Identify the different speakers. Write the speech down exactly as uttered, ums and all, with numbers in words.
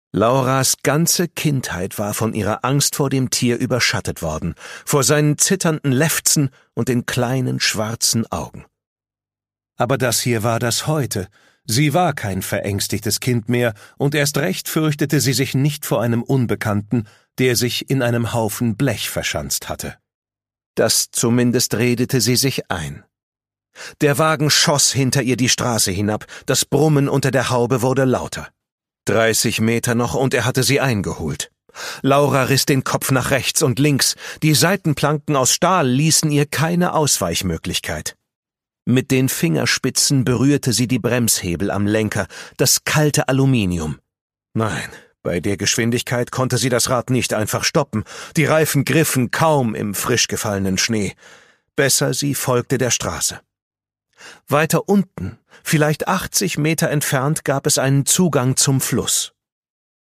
Speaker 1: Lauras ganze Kindheit war von ihrer Angst vor dem Tier überschattet worden, vor seinen zitternden Lefzen und den kleinen schwarzen Augen. Aber das hier war das Heute. Sie war kein verängstigtes Kind mehr, und erst recht fürchtete sie sich nicht vor einem Unbekannten, der sich in einem Haufen Blech verschanzt hatte. Das zumindest redete sie sich ein. Der Wagen schoss hinter ihr die Straße hinab, das Brummen unter der Haube wurde lauter. Dreißig Meter noch, und er hatte sie eingeholt. Laura riss den Kopf nach rechts und links, die Seitenplanken aus Stahl ließen ihr keine Ausweichmöglichkeit. Mit den Fingerspitzen berührte sie die Bremshebel am Lenker, das kalte Aluminium. Nein, bei der Geschwindigkeit konnte sie das Rad nicht einfach stoppen, die Reifen griffen kaum im frisch gefallenen Schnee. Besser, sie folgte der Straße. Weiter unten, vielleicht achtzig Meter entfernt, gab es einen Zugang zum Fluss.